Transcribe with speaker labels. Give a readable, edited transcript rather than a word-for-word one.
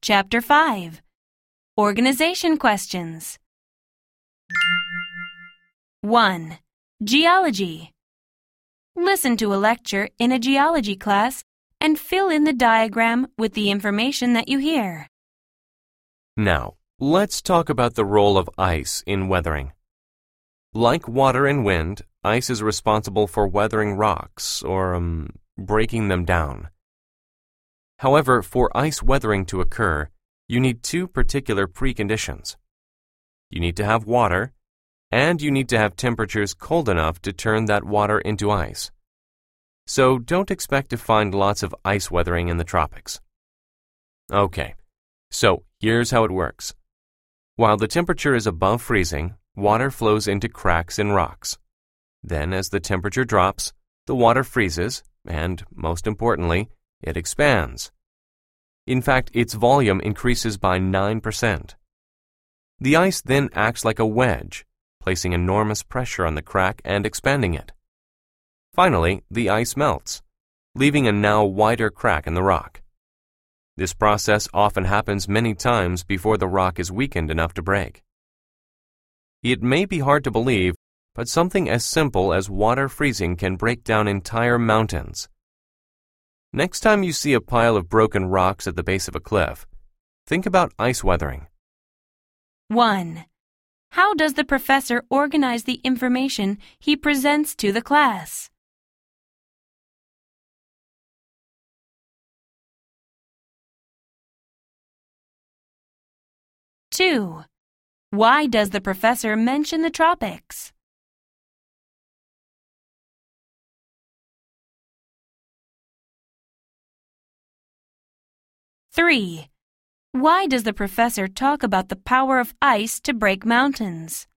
Speaker 1: Chapter 5. Organization Questions. 1. Geology. Listen to a lecture in a geology class and fill in the diagram with the information that you hear.
Speaker 2: Now, let's talk about the role of ice in weathering. Like water and wind, ice is responsible for weathering rocks or breaking them down. However, for ice weathering to occur, you need two particular preconditions. You need to have water, and you need to have temperatures cold enough to turn that water into ice. So don't expect to find lots of ice weathering in the tropics. Okay, so here's how it works. While the temperature is above freezing, water flows into cracks in rocks. Then as the temperature drops, the water freezes, and most importantly, it expands. In fact, its volume increases by 9%. The ice then acts like a wedge, placing enormous pressure on the crack and expanding it. Finally, the ice melts, leaving a now wider crack in the rock. This process often happens many times before the rock is weakened enough to break. It may be hard to believe, but something as simple as water freezing can break down entire mountains. Next time you see a pile of broken rocks at the base of a cliff, think about ice weathering.
Speaker 1: 1. How does the professor organize the information he presents to the class? Two. Why does the professor mention the tropics? 3. Why does the professor talk about the power of ice to break mountains?